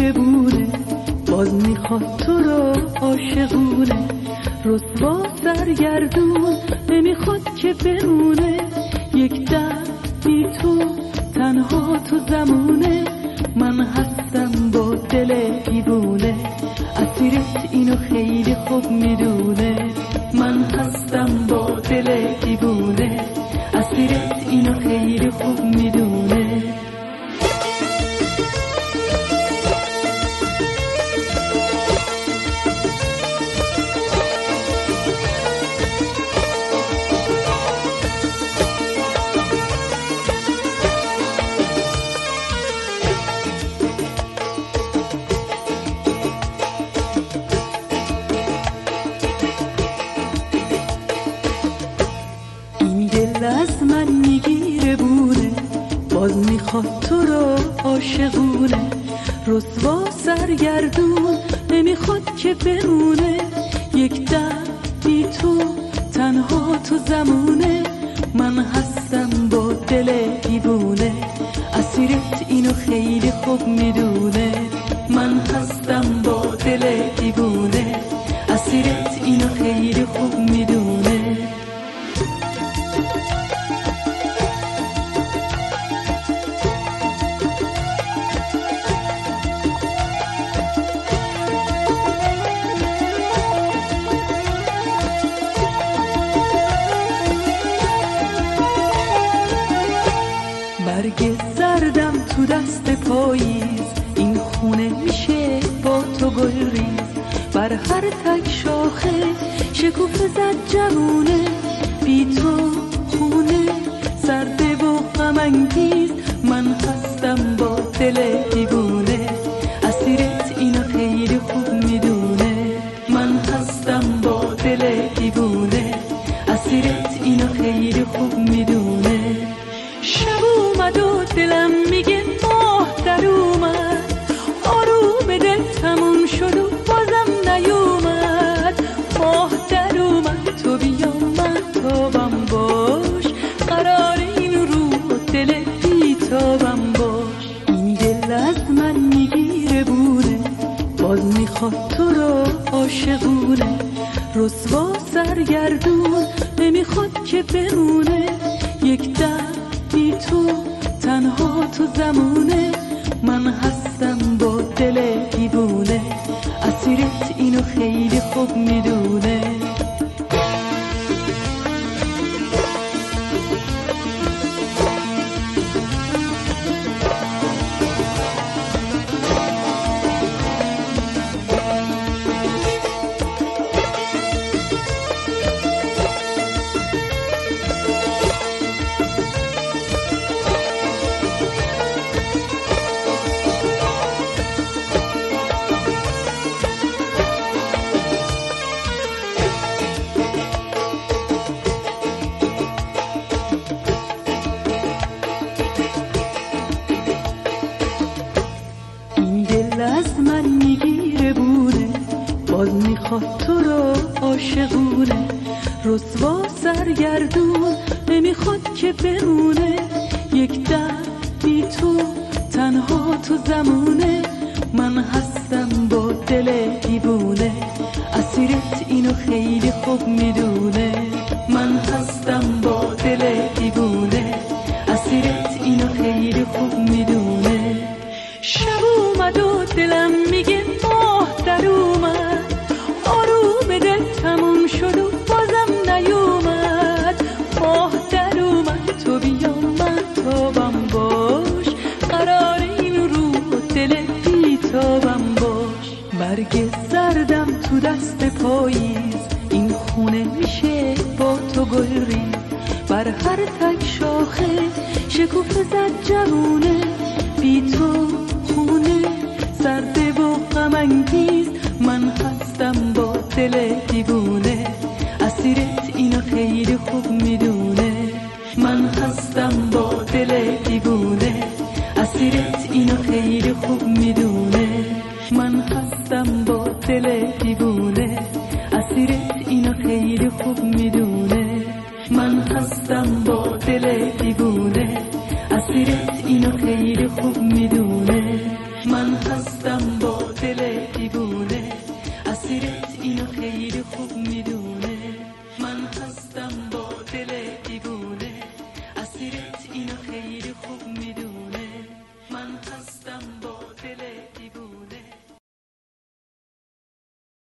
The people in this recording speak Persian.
میگیره بونه، باز میخواد تو رو عاشقونه، رسوا سرگردون نمیخواد که بمونه، یک دم بی تو تنها تو زمونه، من هستم با دل دیوونه، اسیرت اینو خیلی خوب میدونه، من هستم با دل دیوونه، اسیرت اینو خیلی خوب میدونه. از من میگیره بونه، باز میخواد تو رو عاشقونه، رسوا سرگردون نمیخواد که بمونه، یک دم بی تو تنها تو زمونه، من هستم با دل دیوونه، اسیرت اینو خیلی خوب میدونه، من هستم با دل دیوونه، اسیرت اینو خیلی خوب میدونه. برگ زردم تو دست پاییز، این خونه میشه با تو گلریز، بر هر تک شاخه شکوفه زد جوونه، بی تو خونه سرده و غم انگیز، من هستم با دل دیوونه، اسیرت اینو خیلی خوب میدونه، من هستم با دل دیوونه، اسیرت اینو خیلی خوب میدونه. شب اومد و دلم میگه ماه در اومد، آروم دل تموم شد و بازم نیومد، ماه در اومد تو بیا من تابم باش، قرار این رو دل بی تابم باش، این دل از من میگیره بونه، باز میخواد تو رو عاشقونه، رسوا سرگردون نمیخواد که بمونه، یک دم بی تو تنها تو زمونه، من هستم با دل دیوونه، اسیرت اینو خیلی خوب میدونه. از من میگیره بونه، باز میخواد تو رو عاشقونه، رسوا سرگردون نمیخواد که بمونه، یک دم بی تو تنها تو زمونه، من هستم با دل دیوونه، اسیرت اینو خیلی خوب میدونه، من هستم با دل دیوونه، اسیرت اینو خیلی خوب میدونه. شب اومد و دلم میگه ماه در اومد، آروم دل تموم شد و بازم نیومد، ماه در اومد تو بیا من تابم باش، قرار این رو دل بی تابم باش، برگ زردم تو دست پاییز، این خونه میشه با تو گلریز، بر هر تک شاخه شکوفه زد جوونه، بی تو خونه سرده و غم انگیز، من هستم با دل دیوونه، اسیرت اینو خیلی خوب میدونه، من هستم با دل دیوونه، اسیرت اینو خیلی خوب میدونه، من هستم با دل دیوونه، اسیرت اینو خیلی خوب میدونه، من هستم با دل دیوونه، اسیرت اینو خیلی خوب میدونه، من هستم میدونه